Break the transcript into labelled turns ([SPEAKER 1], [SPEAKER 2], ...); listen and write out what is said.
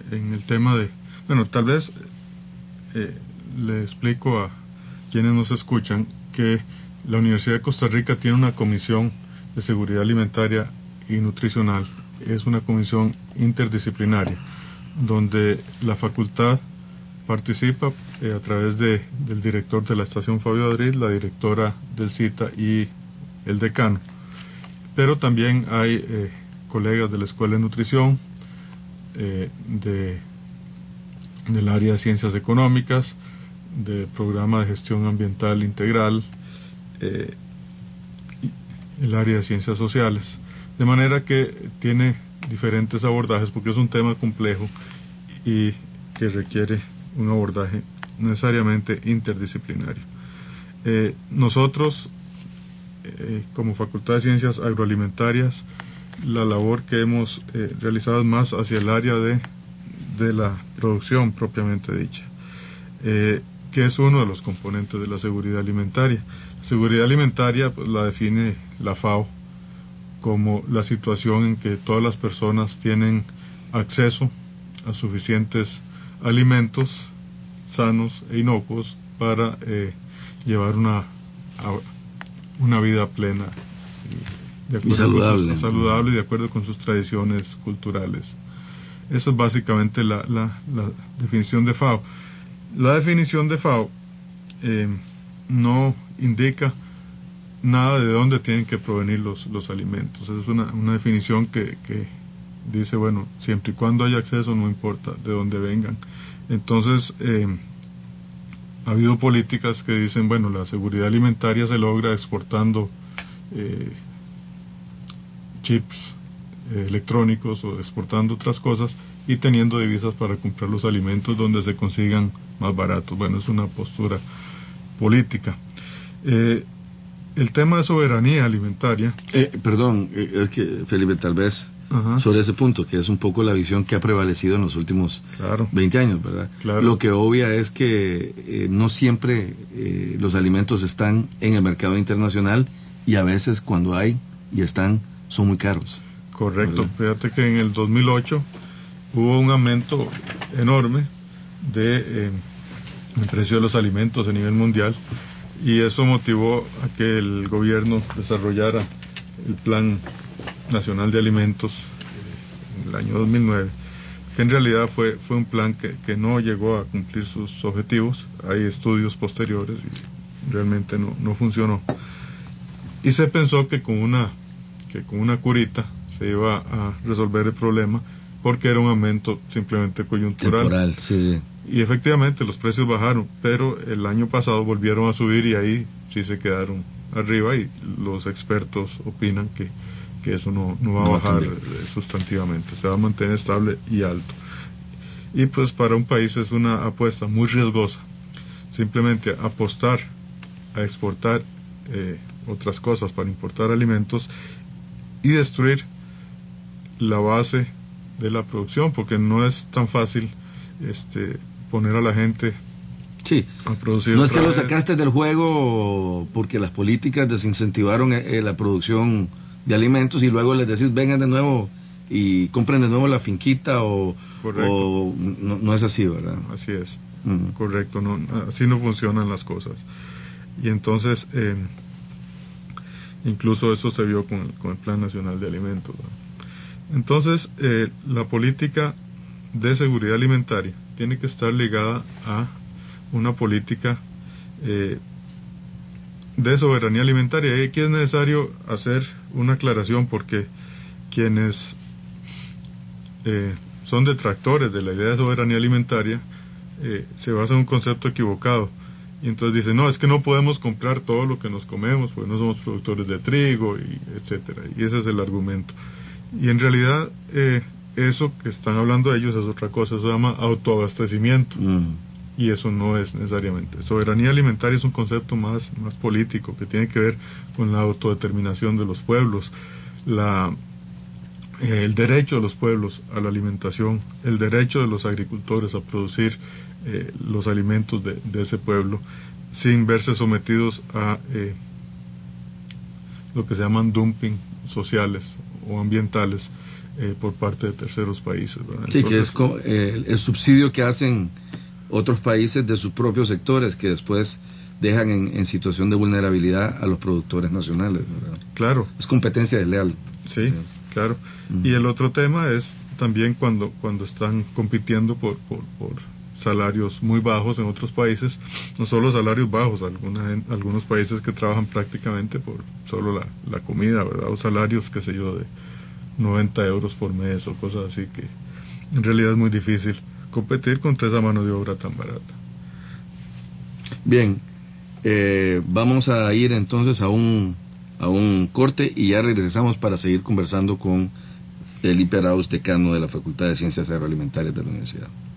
[SPEAKER 1] en el tema de... Bueno, tal vez le explico a quienes nos escuchan que la Universidad de Costa Rica tiene una comisión de seguridad alimentaria y nutricional. Es una comisión interdisciplinaria, donde la facultad participa a través del director de la estación Fabio Madrid, la directora del CITA y el decano. Pero también hay colegas de la Escuela de Nutrición, del área de Ciencias Económicas, del Programa de Gestión Ambiental Integral, el área de Ciencias Sociales. De manera que tiene diferentes abordajes porque es un tema complejo y que requiere un abordaje necesariamente interdisciplinario. Nosotros, como Facultad de Ciencias Agroalimentarias, la labor que hemos realizado es más hacia el área de la producción propiamente dicha, que es uno de los componentes de la seguridad alimentaria. La seguridad alimentaria pues, la define la FAO como la situación en que todas las personas tienen acceso a suficientes alimentos sanos e inocuos para llevar una vida plena
[SPEAKER 2] y saludable.
[SPEAKER 1] Saludable y de acuerdo con sus tradiciones culturales. Esa es básicamente la definición de FAO. La definición de FAO no indica nada de dónde tienen que provenir los alimentos. Es una definición que dice, bueno, siempre y cuando haya acceso, no importa de dónde vengan. Entonces, ha habido políticas que dicen, bueno, la seguridad alimentaria se logra exportando chips electrónicos o exportando otras cosas y teniendo divisas para comprar los alimentos donde se consigan más baratos. Bueno, es una postura política. El tema de soberanía alimentaria...
[SPEAKER 2] es que, Felipe, tal vez sobre ese punto, que es un poco la visión que ha prevalecido en los últimos 20 años, ¿verdad?
[SPEAKER 1] Claro.
[SPEAKER 2] Lo que obvia es que no siempre los alimentos están en el mercado internacional y a veces cuando hay y están, son muy caros.
[SPEAKER 1] Correcto.
[SPEAKER 2] ¿Verdad?
[SPEAKER 1] Fíjate que en el 2008 hubo un aumento enorme del precio de los alimentos a nivel mundial y eso motivó a que el gobierno desarrollara el Plan Nacional de Alimentos en el año 2009, que en realidad fue un plan que no llegó a cumplir sus objetivos. Hay estudios posteriores y realmente no funcionó. Y se pensó que con una curita se iba a resolver el problema porque era un aumento simplemente coyuntural.
[SPEAKER 2] Temporal, sí.
[SPEAKER 1] Y efectivamente los precios bajaron, pero el año pasado volvieron a subir y ahí sí se quedaron arriba y los expertos opinan que eso no va a bajar sustantivamente, se va a mantener estable y alto. Y pues para un país es una apuesta muy riesgosa, simplemente apostar a exportar otras cosas para importar alimentos y destruir la base de la producción, porque no es tan fácil poner a la gente a producir.
[SPEAKER 2] No es que lo sacaste del juego porque las políticas desincentivaron la producción de alimentos y luego les decís vengan de nuevo y compren de nuevo la finquita o no es así, ¿verdad?
[SPEAKER 1] Así es, correcto, así no funcionan las cosas. Y entonces incluso eso se vio con el Plan Nacional de Alimentos, ¿verdad? Entonces la política de seguridad alimentaria tiene que estar ligada a una política de soberanía alimentaria. Y aquí es necesario hacer una aclaración porque quienes son detractores de la idea de soberanía alimentaria se basan en un concepto equivocado y entonces dicen, no, es que no podemos comprar todo lo que nos comemos porque no somos productores de trigo y etcétera, y ese es el argumento. Y en realidad eso que están hablando ellos es otra cosa, eso se llama autoabastecimiento. Y eso no es necesariamente. Soberanía alimentaria es un concepto más político, que tiene que ver con la autodeterminación de los pueblos, el derecho de los pueblos a la alimentación, el derecho de los agricultores a producir los alimentos de ese pueblo, sin verse sometidos a lo que se llaman dumping sociales o ambientales, por parte de terceros países, ¿verdad?
[SPEAKER 2] Sí, entonces, que es el subsidio que hacen otros países de sus propios sectores, que después dejan en situación de vulnerabilidad a los productores nacionales, ¿verdad?
[SPEAKER 1] Claro.
[SPEAKER 2] Es competencia desleal.
[SPEAKER 1] Sí, claro. Y el otro tema es también cuando están compitiendo por salarios muy bajos en otros países, no solo salarios bajos, algunos países que trabajan prácticamente por solo la comida, ¿verdad? O salarios, qué sé yo, de 90 euros por mes o cosas así, que en realidad es muy difícil competir contra esa mano de obra tan barata.
[SPEAKER 2] Bien, vamos a ir entonces a un corte y ya regresamos para seguir conversando con Felipe Arauz, decano de la Facultad de Ciencias Agroalimentarias de la Universidad.